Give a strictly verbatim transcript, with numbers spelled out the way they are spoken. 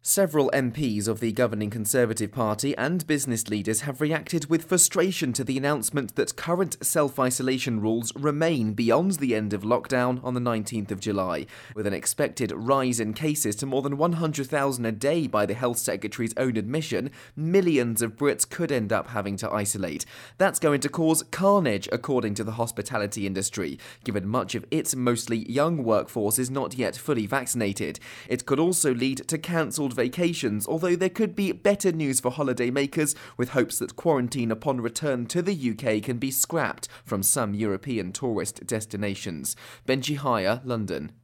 Several M Ps of the governing Conservative Party and business leaders have reacted with frustration to the announcement that current self-isolation rules remain beyond the end of lockdown on the nineteenth of July. With an expected rise in cases to more than one hundred thousand a day by the Health Secretary's own admission, millions of Brits could end up having to isolate. That's going to cause carnage, according to the hospitality industry, given much of its mostly young workforce is not yet fully vaccinated. It could also lead to cancelled vacations, although there could be better news for holidaymakers, with hopes that quarantine upon return to the U K can be scrapped from some European tourist destinations. Benji Hire, London.